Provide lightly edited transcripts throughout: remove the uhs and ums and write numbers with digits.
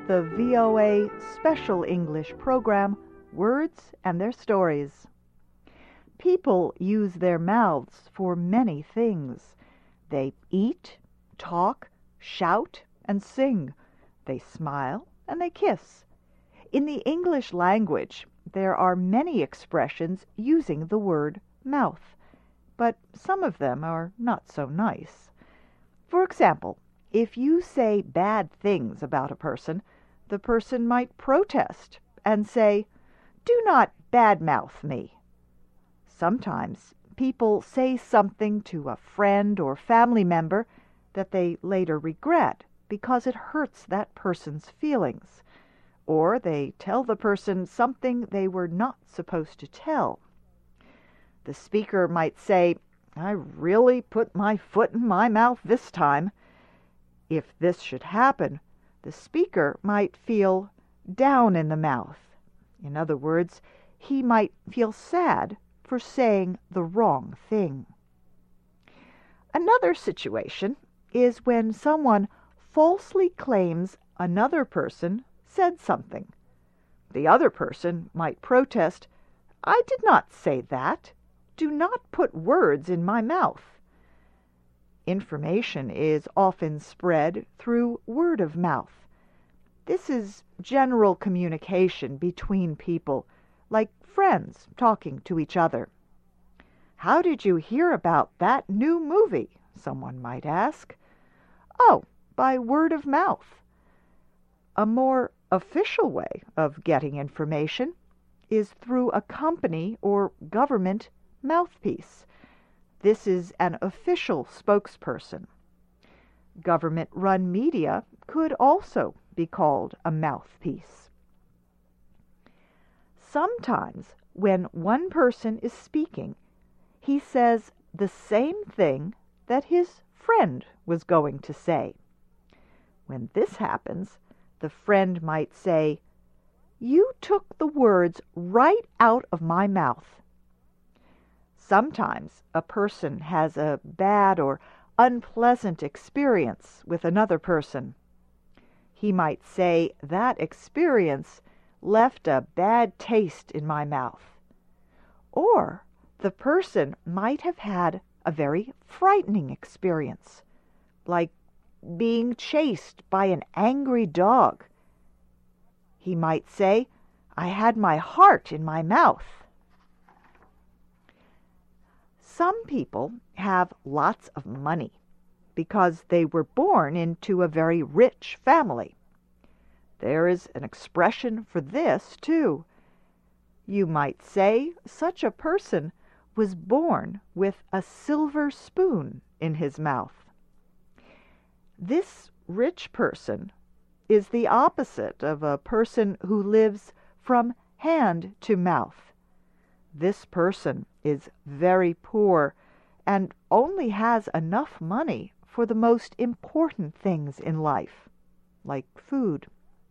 the VOA Special English program, Words and Their Stories. People use their mouths for many things. They eat, talk, shout, and sing. They smile and they kiss. In the English language, there are many expressions using the word mouth, but some of them are not so nice. For example, if you say bad things about a person, the person might protest and say, "Do not badmouth me." Sometimes people say something to a friend or family member that they later regret because it hurts that person's feelings, or they tell the person something they were not supposed to tell. The speaker might say, "I really put my foot in my mouth this time." If this should happen, the speaker might feel down in the mouth. In other words, he might feel sad for saying the wrong thing. Another situation is when someone falsely claims another person said something. The other person might protest, "I did not say that. Do not put words in my mouth." Information is often spread through word of mouth. This is general communication between people, like friends talking to each other. "How did you hear about that new movie?" someone might ask. "Oh, by word of mouth." A more official way of getting information is through a company or government mouthpiece. This is an official spokesperson. Government-run media could also be called a mouthpiece. Sometimes when one person is speaking, he says the same thing that his friend was going to say. When this happens, the friend might say, "You took the words right out of my mouth." Sometimes a person has a bad or unpleasant experience with another person. He might say, "That experience left a bad taste in my mouth." Or the person might have had a very frightening experience, like being chased by an angry dog. He might say, "I had my heart in my mouth." Some people have lots of money because they were born into a very rich family. There is an expression for this, too. You might say such a person was born with a silver spoon in his mouth. This rich person is the opposite of a person who lives from hand to mouth. This person is very poor and only has enough money for the most important things in life, like food.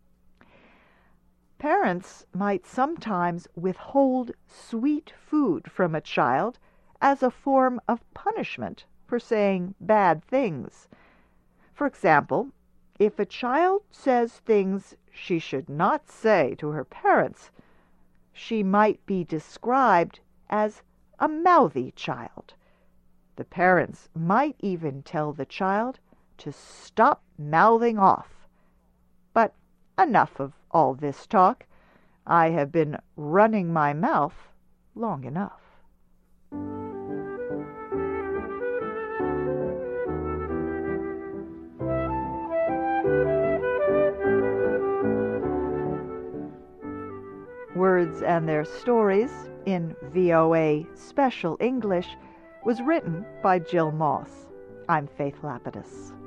Parents might sometimes withhold sweet food from a child as a form of punishment for saying bad things. For example, if a child says things she should not say to her parents, she might be described as a mouthy child. The parents might even tell the child to stop mouthing off. But enough of all this talk. I have been running my mouth long enough. Words and Their Stories in VOA Special English was written by Jill Moss. I'm Faith Lapidus.